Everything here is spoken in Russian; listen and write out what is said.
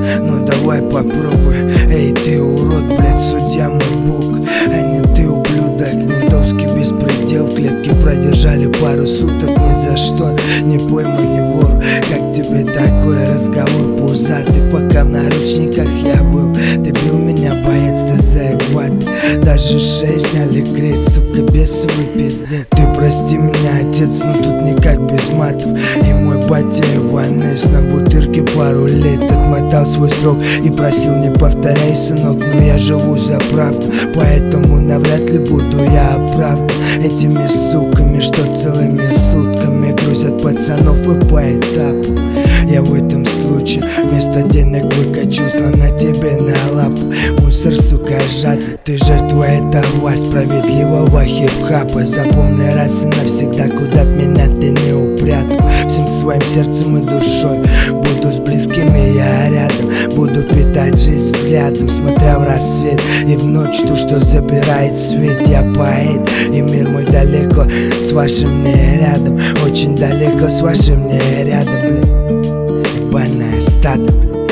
Ну давай попробуй. Эй, ты урод, блядь, судья мой бог, а не ты ублюдок. Ментовский беспредел, в клетке продержали пару суток ни за что, не пойму, не вор. Как тебе такой разговор пузатый? Пока в наручниках я был, ты бил меня, боец, ты заебат. Даже шею сняли крест, сука, бесовый пиздец. Ты прости меня, отец, но тут никак без матов. И мой батя Иваныч на бутырке пару лет отмотал свой срок и просил: не повторяй, сынок, но я живу за правду, поэтому навряд ли буду я оправдан этими суками, что целыми сутками грузят пацанов и по этапу. Я в этом случае вместо денег выкачу слона тебе на лапу. Мусор, сука, жад, ты жертва этого справедливого хип-хапа. Запомни раз и навсегда, куда б меня ты не упрятал. Всем своим сердцем и душой буду с близкими я рядом. Буду питать жизнь взглядом, смотря в рассвет и в ночь ту, что забирает свет. Я поэт, и мир мой далеко с вашим не рядом. Очень далеко с вашим не рядом, блин. Ебаное стадо, блин.